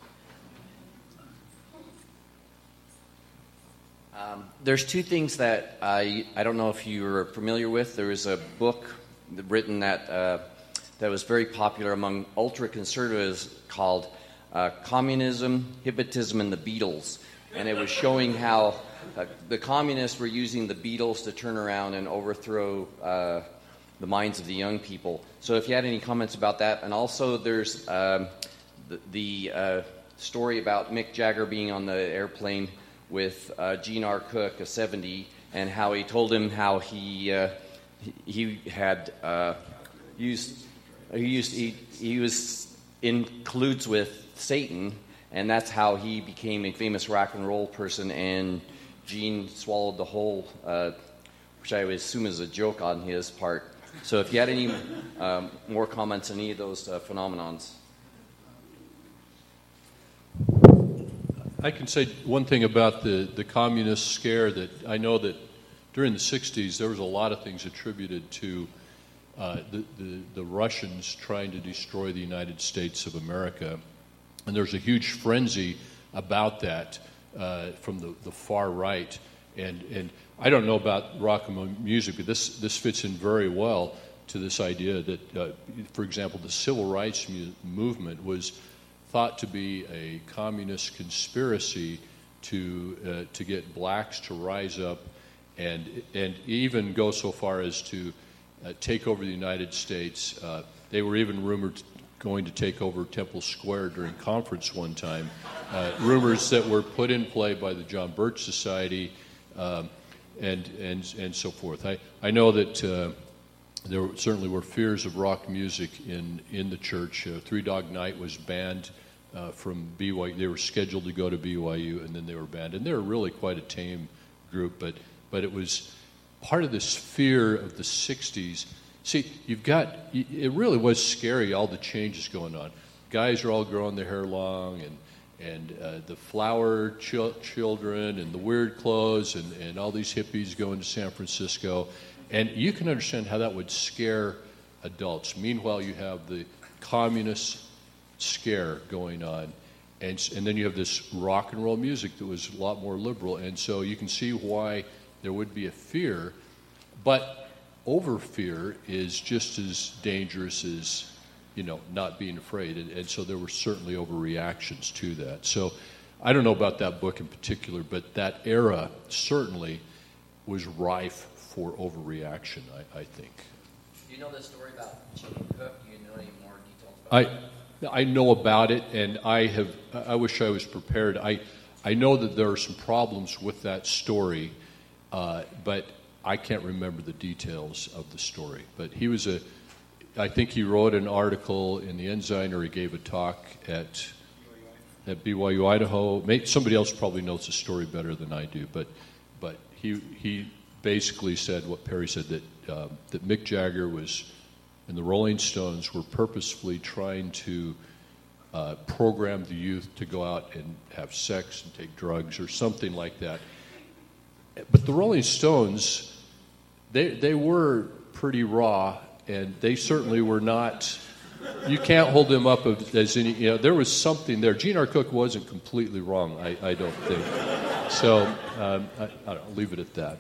Speaker 6: Um, there's two things that I, I don't know if you're familiar with. There is a book written that uh, that was very popular among ultra-conservatives called uh, Communism, Hypnotism, and the Beatles. And it was showing how uh, the communists were using the Beatles to turn around and overthrow uh, the minds of the young people. So if you had any comments about that. And also there's um, the, the uh, story about Mick Jagger being on the airplane with uh, Gene R. Cook, a seventy, and how he told him how he uh, he, he had uh, used he used he, he was in cahoots with Satan, and that's how he became a famous rock and roll person. And Gene swallowed the whole, uh, which I would assume is a joke on his part. So if you had any um, more comments on any of those uh, phenomenons.
Speaker 3: I can say one thing about the, the communist scare, that I know that during the sixties there was a lot of things attributed to uh, the, the, the Russians trying to destroy the United States of America. And there's a huge frenzy about that uh, from the, the far right. And, and I don't know about rock and roll music, but this, this fits in very well to this idea that, uh, for example, the civil rights mu- movement was thought to be a communist conspiracy to uh, to get blacks to rise up and and even go so far as to uh, take over the United States. Uh, they were even rumored going to take over Temple Square during conference one time. Uh, rumors that were put in play by the John Birch Society um, and and and so forth. I I know that. Uh, There were, certainly were fears of rock music in, in the church. Uh, Three Dog Night was banned uh, from B Y U. They were scheduled to go to B Y U, and then they were banned. And they were really quite a tame group, but but it was part of this fear of the sixties. See, you've got, it really was scary, all the changes going on. Guys are all growing their hair long, and and uh, the flower ch- children, and the weird clothes, and, and all these hippies going to San Francisco. And you can understand how that would scare adults. Meanwhile, you have the communist scare going on. And, and then you have this rock and roll music that was a lot more liberal. And so you can see why there would be a fear. But over fear is just as dangerous as, you know, not being afraid. And, and so there were certainly overreactions to that. So I don't know about that book in particular, but that era certainly was rife for overreaction, I, I think.
Speaker 6: Do you know the story about Gene Cook? Do you know any more details about
Speaker 3: I, I know about it, and I have. I wish I was prepared. I, I know that there are some problems with that story, uh, but I can't remember the details of the story. But he was a, I think he wrote an article in the Ensign, or he gave a talk at at B Y U Idaho. Maybe somebody else probably knows the story better than I do, but but he he basically said what Perry said, that uh, that Mick Jagger was, and the Rolling Stones were purposefully trying to uh, program the youth to go out and have sex and take drugs or something like that. But the Rolling Stones, they they were pretty raw, and they certainly were not. You can't hold them up as any. You know, there was something there. Gene R. Cook wasn't completely wrong, I, I don't think. So um, I, I don't, I'll leave it at that.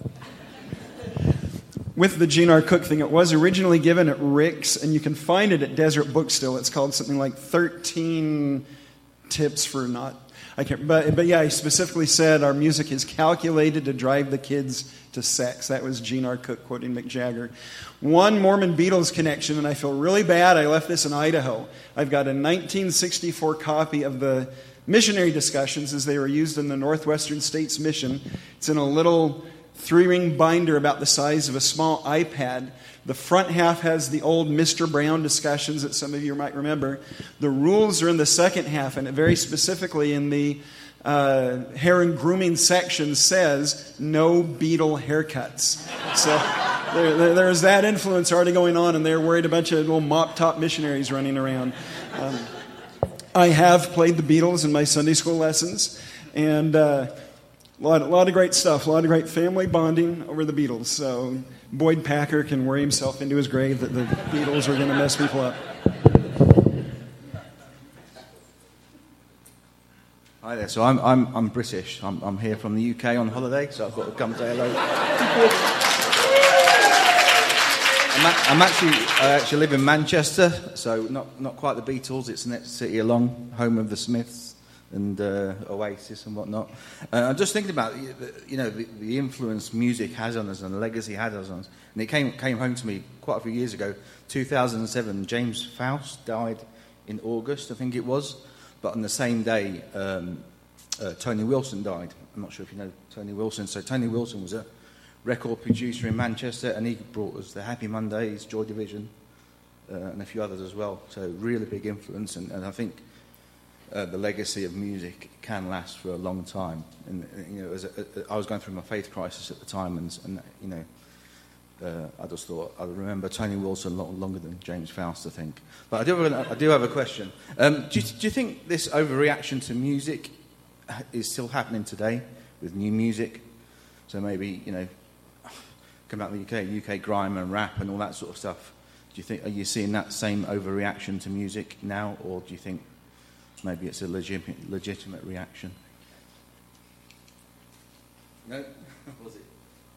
Speaker 7: With the Gene R. Cook thing, it was originally given at Rick's, and you can find it at Deseret Book Still. It's called something like thirteen Tips for Not. I can't. But but yeah, he specifically said our music is calculated to drive the kids to sex. That was Gene R. Cook quoting Mick Jagger. One Mormon Beatles connection, and I feel really bad. I left this in Idaho. I've got a nineteen sixty-four copy of the missionary discussions as they were used in the Northwestern States Mission. It's in a little three-ring binder about the size of a small iPad. The front half has the old Mister Brown discussions that some of you might remember. The rules are in the second half, and it very specifically in the uh, hair and grooming section says no Beatle haircuts. So there, there, there's that influence already going on, and they're worried a bunch of little mop-top missionaries running around. Um, I have played the Beatles in my Sunday school lessons, and uh, a lot, a lot of great stuff, a lot of great family bonding over the Beatles. So Boyd Packer can worry himself into his grave that the Beatles were going to mess people up.
Speaker 8: Hi there. So I'm I'm I'm British. I'm I'm here from the U K on holiday, so I've got to come say hello. I'm, a, I'm actually I actually live in Manchester, so not not quite the Beatles. It's the next city along, home of the Smiths and uh, Oasis and whatnot. Uh, I'm just thinking about you know the, the influence music has on us and the legacy has on us. And it came came home to me quite a few years ago. two thousand seven, James Faust died in August, I think it was. But on the same day, um, uh, Tony Wilson died. I'm not sure if you know Tony Wilson. So Tony Wilson was a record producer in Manchester, and he brought us the Happy Mondays, Joy Division, uh, and a few others as well. So really big influence, and, and I think uh, the legacy of music can last for a long time. And you know, as a, a, I was going through my faith crisis at the time, and, and you know. Uh, I just thought I remember Tony Wilson a lot longer than James Faust, I think. But I do have a, I do have a question. Um, do, you, do you think this overreaction to music is still happening today with new music? So maybe, you know, come out of the U K, U K grime and rap and all that sort of stuff. Do you think, are you seeing that same overreaction to music now, or do you think maybe it's a legitimate, legitimate reaction? No? Was it?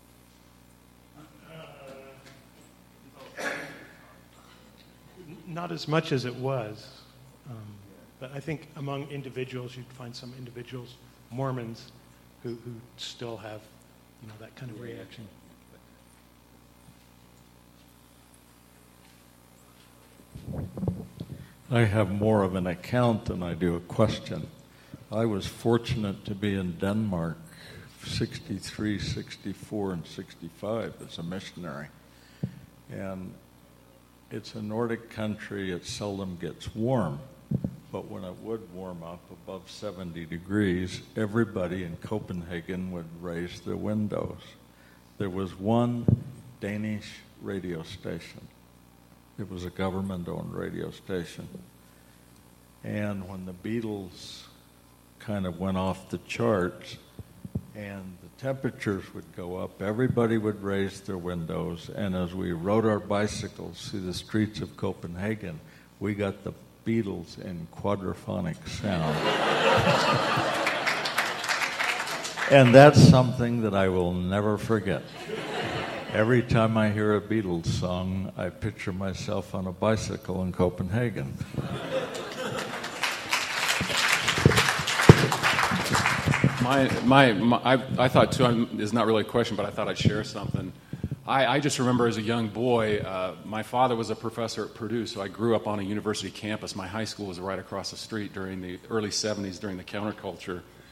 Speaker 2: Not as much as it was, um, but I think among individuals, you'd find some individuals, Mormons, who, who still have, you know, that kind of reaction.
Speaker 9: I have more of an account than I do a question. I was fortunate to be in Denmark sixty-three, sixty-four, and sixty-five as a missionary. And it's a Nordic country. It seldom gets warm. But when it would warm up above seventy degrees, everybody in Copenhagen would raise their windows. There was one Danish radio station. It was a government-owned radio station. And when the Beatles kind of went off the charts and the temperatures would go up, everybody would raise their windows, and as we rode our bicycles through the streets of Copenhagen, we got the Beatles in quadraphonic sound. And that's something that I will never forget. Every time I hear a Beatles song, I picture myself on a bicycle in Copenhagen.
Speaker 10: My, my, my I, I thought, too, I'm, it's not really a question, but I thought I'd share something. I, I just remember as a young boy, uh, my father was a professor at Purdue, so I grew up on a university campus. My high school was right across the street during the early seventies, during the counterculture.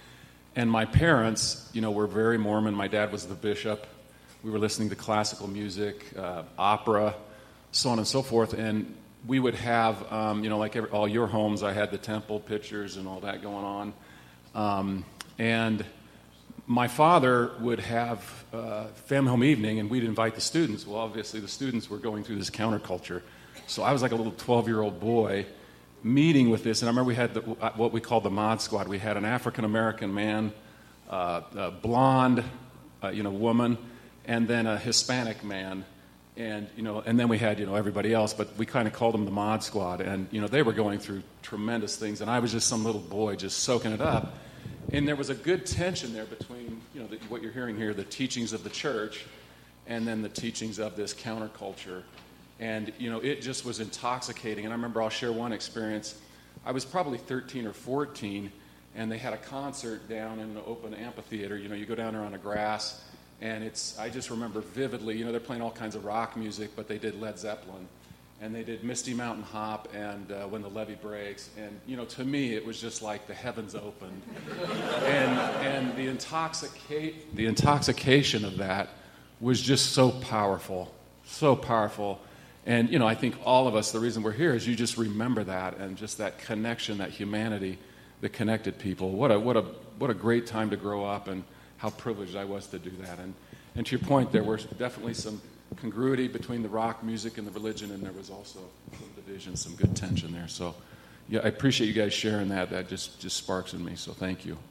Speaker 10: And my parents, you know, were very Mormon. My dad was the bishop. We were listening to classical music, uh, opera, so on and so forth. And we would have, um, you know, like every, all your homes, I had the temple pictures and all that going on. Um, and my father would have uh, family home evening, and we'd invite the students. Well, obviously, the students were going through this counterculture. So I was like a little twelve-year-old boy meeting with this. And I remember we had the, what we called the Mod Squad. We had an African-American man, uh, a blonde, uh, you know, woman, and then a Hispanic man. And, you know, and then we had, you know, everybody else, but we kind of called them the Mod Squad. And, you know, they were going through tremendous things, and I was just some little boy just soaking it up. And there was a good tension there between, you know, the, what you're hearing here, the teachings of the church, and then the teachings of this counterculture. And, you know, it just was intoxicating. And I remember, I'll share one experience. I was probably thirteen or fourteen, and they had a concert down in an open amphitheater. You know, you go down there on the grass, and it's, I just remember vividly, you know, they're playing all kinds of rock music, but they did Led Zeppelin, and they did Misty Mountain Hop and uh, When the Levee Breaks. And, you know, to me, it was just like the heavens opened. and and the, intoxicate, the intoxication of that was just so powerful, so powerful. And, you know, I think all of us, the reason we're here is you just remember that, and just that connection, that humanity that connected people. What a what a what a great time to grow up, and how privileged I was to do that. And and to your point, there was definitely some congruity between the rock music and the religion, and there was also some division, some good tension there. So, yeah, I appreciate you guys sharing that. That just just sparks in me. So thank you.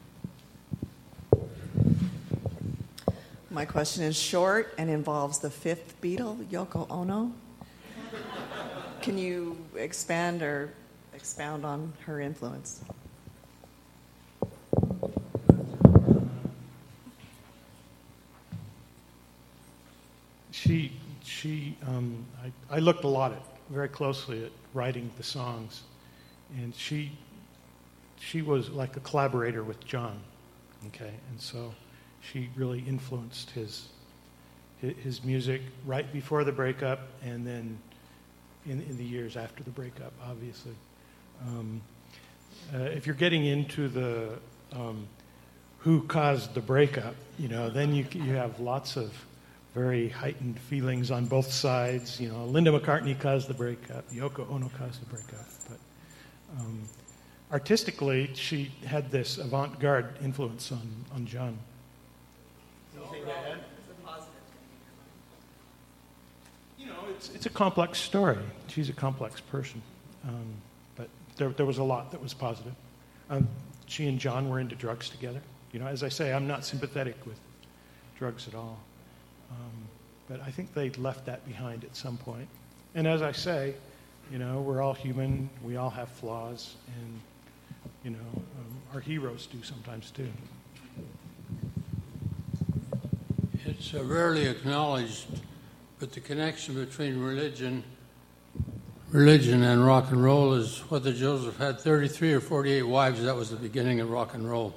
Speaker 11: My question is short and involves the fifth Beatle, Yoko Ono. Can you expand or expound on her influence?
Speaker 2: She, she, um, I, I looked a lot at, very closely at writing the songs, and she, she was like a collaborator with John, okay, and so she really influenced his, his music right before the breakup, and then in, in the years after the breakup, obviously. Um, uh, if you're getting into the um, who caused the breakup, you know, then you you have lots of very heightened feelings on both sides. You know, Linda McCartney caused the breakup, Yoko Ono caused the breakup, but um, artistically, she had this avant-garde influence on, on John. You know, it's it's a complex story. She's a complex person, um, but there there was a lot that was positive. Um, she and John were into drugs together. You know, as I say, I'm not sympathetic with drugs at all. Um, but I think they left that behind at some point. And as I say, you know, we're all human. We all have flaws. And, you know, um, our heroes do sometimes too.
Speaker 12: It's uh, rarely acknowledged, but the connection between religion, religion and rock and roll is whether Joseph had thirty-three or forty-eight wives. That was the beginning of rock and roll.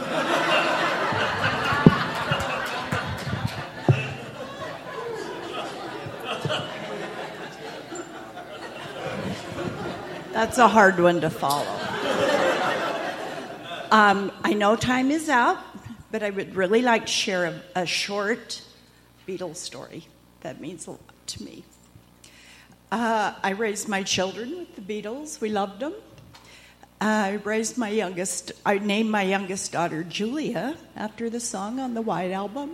Speaker 13: That's a hard one to follow. Um, I know time is out, but I would really like to share a, a short Beatles story that means a lot to me. Uh, I raised my children with the Beatles. We loved them. I raised my youngest, I named my youngest daughter Julia after the song on the White Album.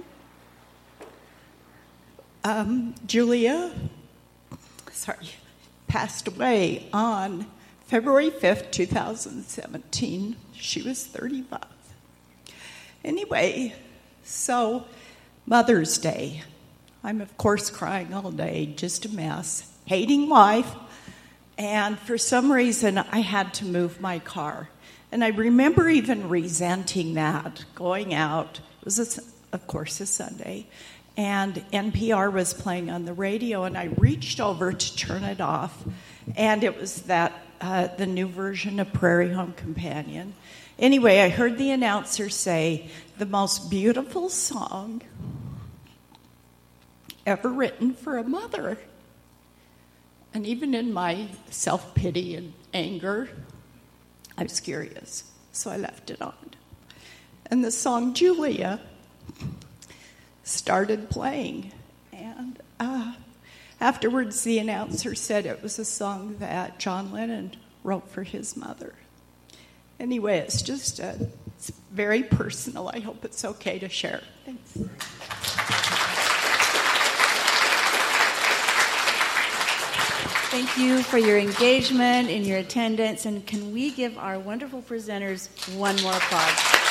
Speaker 13: Um, Julia, sorry, passed away on February fifth, twenty seventeen. She was thirty-five. Anyway, so Mother's Day. I'm, of course, crying all day, just a mess, hating life. And for some reason, I had to move my car. And I remember even resenting that, going out. It was, a, of course, a Sunday. And N P R was playing on the radio, and I reached over to turn it off. And it was that uh, the new version of Prairie Home Companion. Anyway, I heard the announcer say, the most beautiful song ever written for a mother. And even in my self-pity and anger, I was curious, so I left it on. and the song Julia started playing. And uh, afterwards, the announcer said it was a song that John Lennon wrote for his mother. Anyway, it's just uh, it's very personal. I hope it's okay to share. Thanks.
Speaker 1: Thank you for your engagement and your attendance. And can we give our wonderful presenters one more applause?